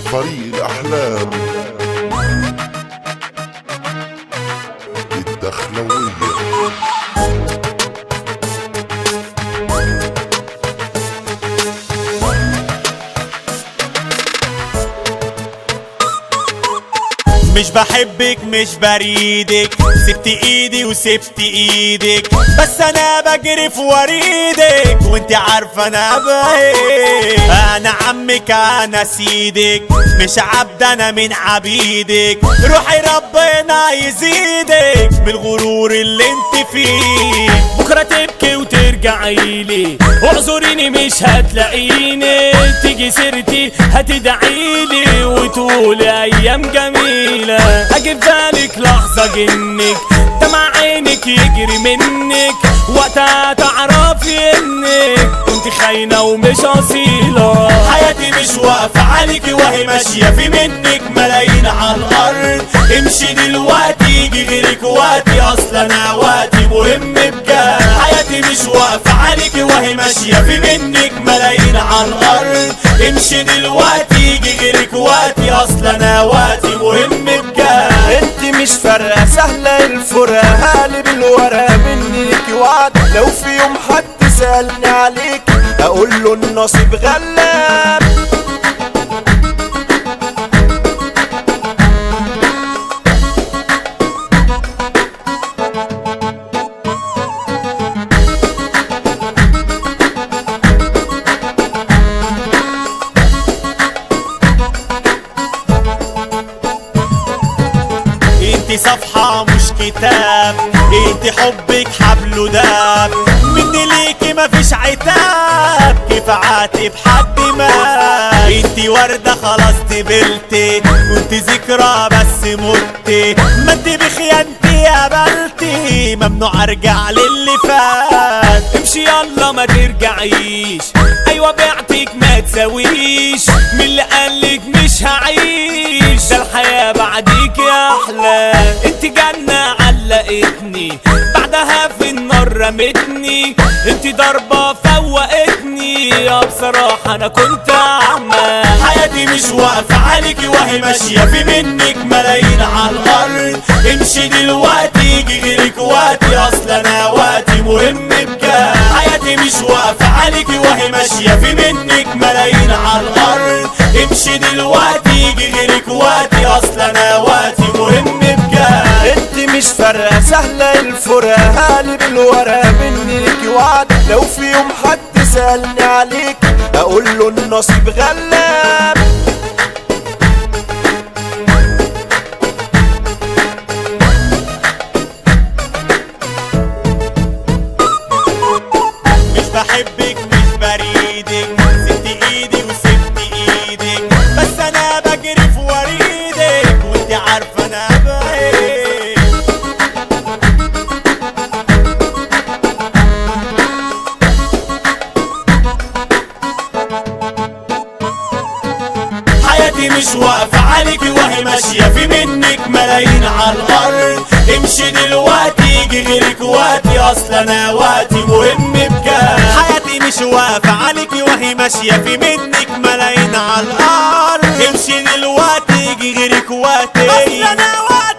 فريق الأحلام الدخلوية. مش بحبك مش بريدك، سبت ايدي وسبت ايدك، بس انا بجري في وريدك وانت عارفه انا بايه. انا عمك انا سيدك، مش عبد انا من عبيدك، روحي ربنا يزيدك بالغرور اللي انت فيه. بكره تبكي وترجعيلي، اعذريني مش هتلاقيني، تيجي سيرتي هتدعيلي وتقولي ايام جميله. اجي في بالك لحظه جنك، دمع عينك يجري منك، وقتها تعرفي انك كنت خاينه ومش اصيله. حياتي مش واقفه عليكي وهي ماشيه في منك ملايين على الارض. امشي دلوقتي يجي غيرك وقتي، اصلا انا وقتي مهم بجد. حياتي مش واقفه عليكي وهي ماشيه في منك ملايين على الارض. امشي دلوقتي يجي غيرك وقتي، اصلا انا وقتي مهم بجد. انت مش فارقه سهله الفرقه، هقلب الورقه منك وعد. لو في يوم حد سألني عليك اقول له النصيب غلاب. انت صفحة مش كتاب، انت حبك حبل وداب، مني ليكي مفيش عتاب، كيف عاتب حد ما. انت وردة خلاص دبلتي، كنت ذكرى بس متي، ما انت بخيانتي قابلتي، ممنوع ارجع للي فات. امشي يلا ما ترجعيش، ايوه بعتك ما تساويش، من اللي قالك مش هعيش، ده الحياة بعديك يا احلى. انت جنة علقتني، بعدها في النار رمتني، انت ضربة فوقتني، يا بصراحة انا كنت اعمى. حياتي مش واقفة عليكي وهي ماشية في منك ملايين على الارض. امشي دلوقتي يجي غيرك وقتي، اصلا انا وقتي مهم بجد. حياتي مش واقفة عليكي وهي ماشية في منك ملايين على الارض. امشي دلوقتي يجي غيرك وقتي، اصلا انا وقتي مهم بجد. انت مش فارقه سهله الفرقه، هقلب الورقه منك وعد. لو في يوم حد سألني عليك اقول له النصيب غلاب. مش بحبك مش بريدك، سبت ايدي وسبت ايدك، بس انا بجري في وريدك وانت عارفه انا بايه. حياتي مش واقفه عليكي وهي ماشيه في منك ملايين على الارض. امشي دلوقتي يجي غيرك وقتي، اصلا انا وقتي مهم بجد. حياتي مش واقفه عليكي وهي ماشيه في منك ملايين على الارض. امشي دلوقتي يجي غيرك وقتي، اصلا انا وقتي